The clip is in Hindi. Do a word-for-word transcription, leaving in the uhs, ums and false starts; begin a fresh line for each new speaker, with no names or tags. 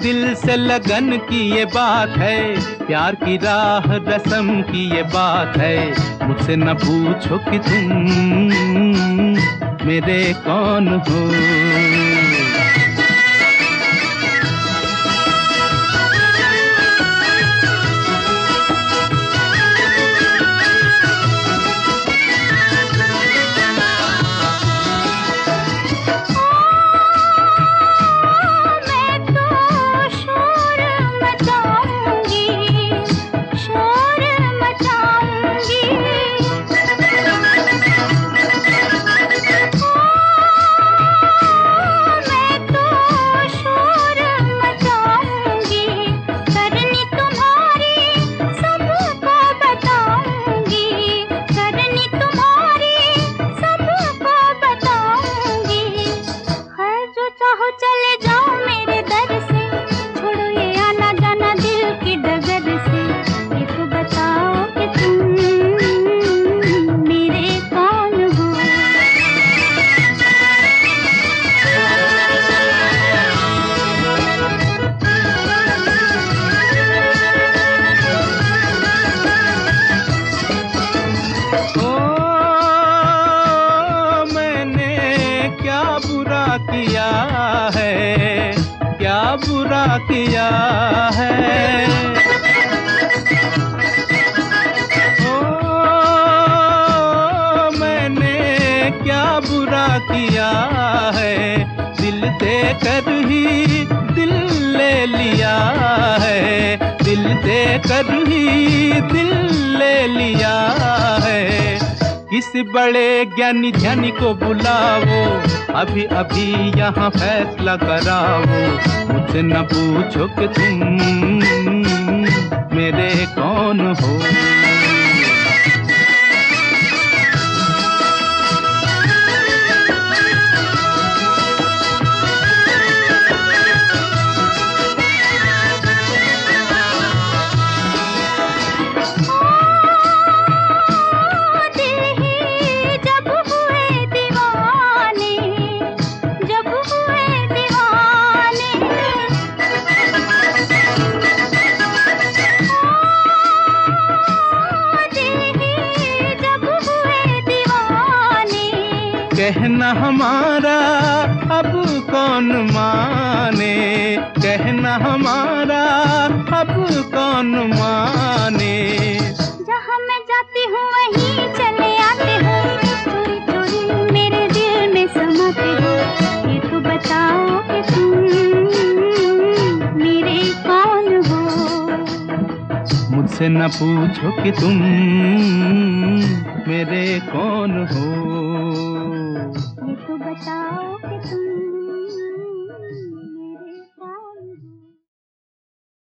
दिल से लगन की ये बात है, प्यार की राह रस्म की ये बात है। मुझसे न पूछो कि तुम मेरे कौन हो। किया है, क्या बुरा किया है। ओ मैंने क्या बुरा किया है, दिल देकर ही दिल ले लिया है, दिल देकर ही दिल ले लिया है। किसी बड़े ज्ञानी ध्यानी को बुलाओ, अभी अभी यहाँ फैसला कराओ। मुझसे न पूछो कि तुम मेरे कौन हो। कहना हमारा अब कौन माने, कहना हमारा अब कौन माने।
जहाँ मैं जाती हूँ वहीं चले आते हो, चोरी चोरी मेरे दिल में समाते हो। ये तो बताओ कि तुम मेरे कौन हो।
मुझसे न पूछो कि तुम मेरे कौन हो।
ये तो बताओ कि तुम